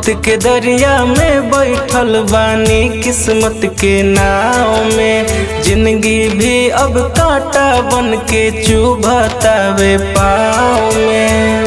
वक्त के दरिया में बैठल बानी किस्मत के नाव में। जिंदगी भी अब कांटा बन के चुभतावे पाँव में।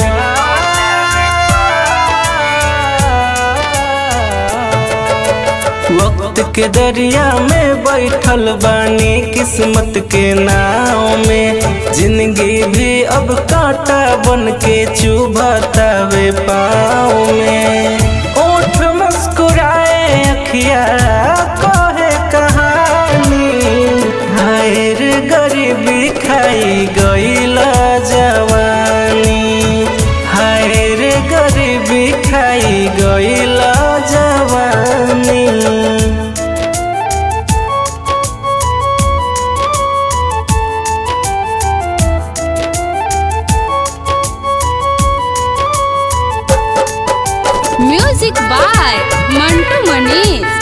वक्त के दरिया में बैठल बानी किस्मत के नाव में। जिंदगी भी अब कांटा बन के चुभतावे पाँव में। ओठ मुस्कुराए अखिया कहे कहानी, हाय रे गरीबी खाई गईला जवानी, हाय रे गरीबी खाई गईला जवानी। Music by Mantu Manish.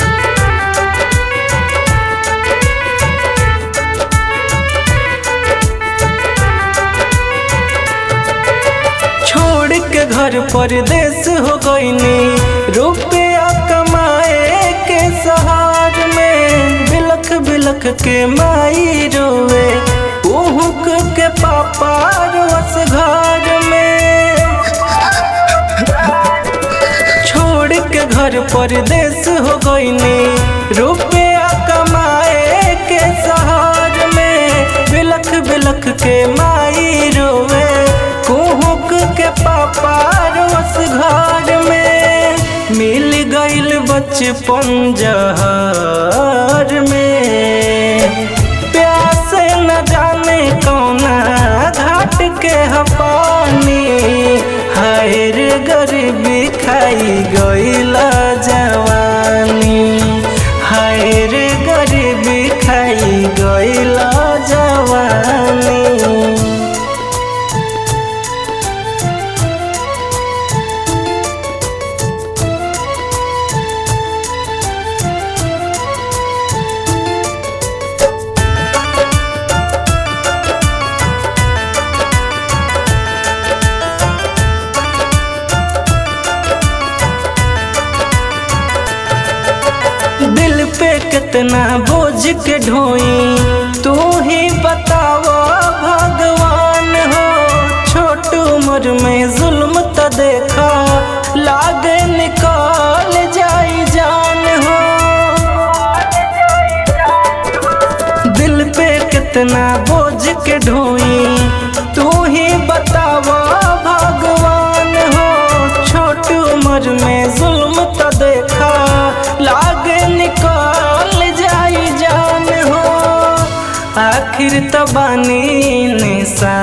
छोड़ के घर परदेस हो गईनी, रुपया कमाए के सहार में। बिलख बिलख के माई रोवे, उहुक के पापा रोस घर में। छोड़ के घर परदेस हो गईनी, रुपया कमाए के सहार में। बिलख बिलख के माई रोवे, कुहुक के पापा रोस घर में। मिल गईल बचपन जहर में, प्यास न जाने कौना घाट के ह पानी, हाय रे गरीबी खाई गईला जवानी, हाय रे गरीबी खाई गईला जवानी। दिल पे कितना बोझ के ढोई, तू ही बताओ भगवान हो। छोट उम्र में जुल्म त देखा, लागे निकाल जाई जान हो। दिल पे कितना बोझ के ढोई, तू ही बताओ भगवान हो। छोट उम्र में जुल्म त देखा, लागे निकाल जाई जान हो। आखिर तबानी निशा